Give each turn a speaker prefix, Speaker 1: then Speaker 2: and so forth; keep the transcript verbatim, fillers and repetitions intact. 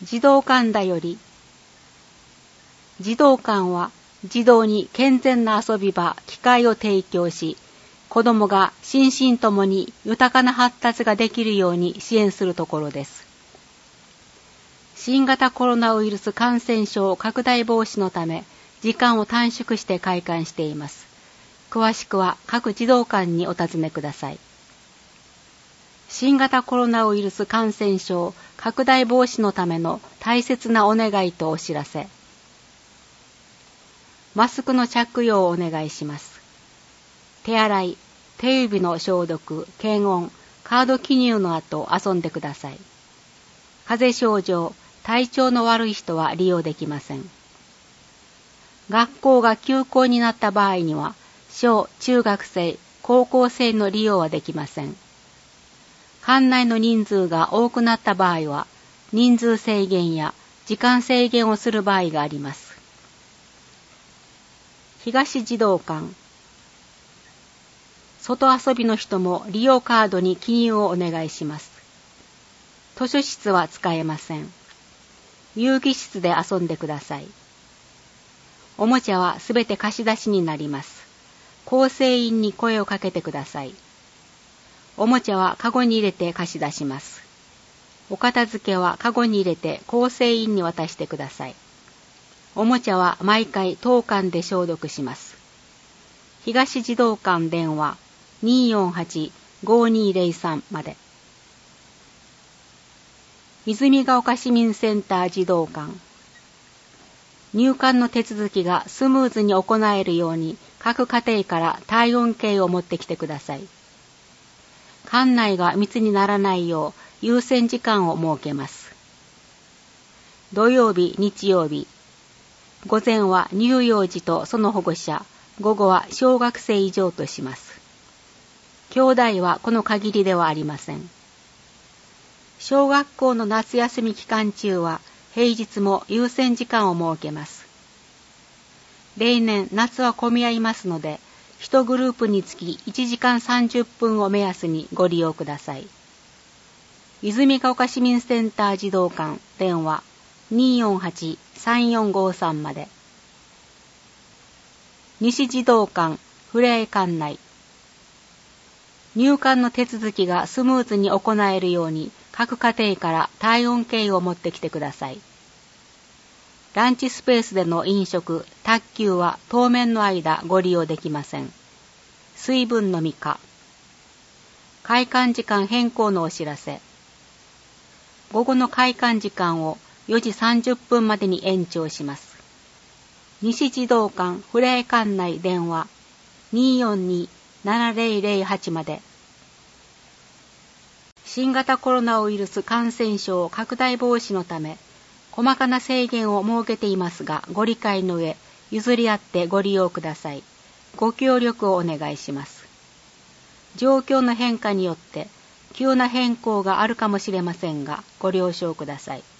Speaker 1: 児童館だより。児童館は児童に健全な遊び場、機会を提供し、子どもが心身ともに豊かな発達ができるように支援するところです。新型コロナウイルス感染症拡大防止のため、時間を短縮して開館しています。詳しくは各児童館にお尋ねください。新型コロナウイルス感染症拡大防止のための大切なお願いとお知らせ。マスクの着用をお願いします。手洗い、手指の消毒、検温、カード記入の後遊んでください。風邪症状、体調の悪い人は利用できません。学校が休校になった場合には、小・中学生、高校生の利用はできません。館内の人数が多くなった場合は、人数制限や時間制限をする場合があります。東児童館。外遊びの人も利用カードに記入をお願いします。図書室は使えません。遊戯室で遊んでください。おもちゃはすべて貸し出しになります。構成員に声をかけてください。おもちゃはカゴに入れて貸し出します。お片付けはカゴに入れて構成員に渡してください。おもちゃは毎回当館で消毒します。東児童館電話 にーよんはち ごーにーぜろさん まで。泉ヶ丘市民センター児童館。入館の手続きがスムーズに行えるように各家庭から体温計を持ってきてください。館内が密にならないよう優先時間を設けます。土曜日、日曜日。午前は乳幼児とその保護者、午後は小学生以上とします。兄弟はこの限りではありません。小学校の夏休み期間中は平日も優先時間を設けます。例年夏は混み合いますので、一グループにつきいちじかんさんじゅっぷんを目安にご利用ください。泉ヶ丘市民センター児童館電話 にーよんはち さんよんごーさん まで。西児童館ふれあい館内。入館の手続きがスムーズに行えるように各家庭から体温計を持ってきてください。ランチスペースでの飲食、卓球は当面の間ご利用できません。水分のみか。開館時間変更のお知らせ。午後の開館時間をよじさんじゅっぷんまでに延長します。西児童館ふれあい館内電話 にーよんに ななぜろぜろはち まで。新型コロナウイルス感染症拡大防止のため、細かな制限を設けていますが、ご理解の上、譲り合ってご利用ください。ご協力をお願いします。状況の変化によって、急な変更があるかもしれませんが、ご了承ください。